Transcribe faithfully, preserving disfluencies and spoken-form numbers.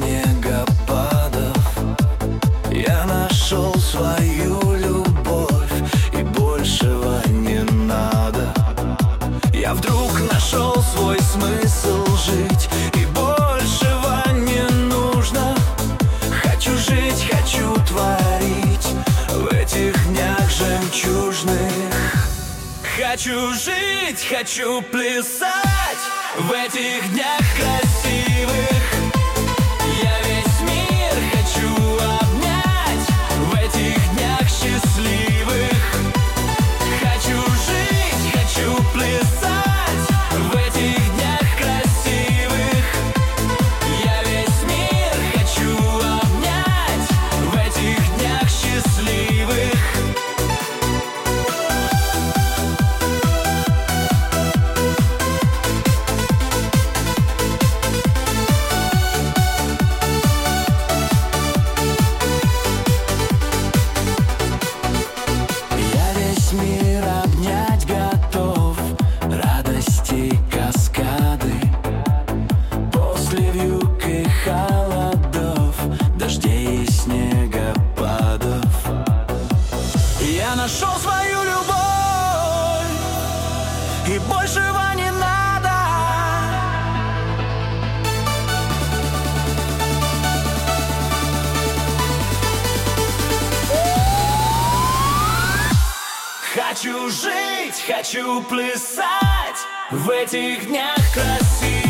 снегопадов я нашел свою любовь, и большего не надо. Я вдруг нашел свой смысл жить, и большего не нужно. Хочу жить, хочу творить в этих днях жемчужных. Хочу жить, хочу плясать в этих днях красивых. Я весь мир хочу обнять в этих днях счастливых. Хочу жить, хочу плясать в этих днях красивых. Я весь мир хочу обнять в этих днях счастливых. Мир обнять готов, радости каскады. После вьюг и холодов, дождей и снегопадов я нашел свою любовь, и большего не надо. Хочу жить, хочу плясать в этих днях красивых.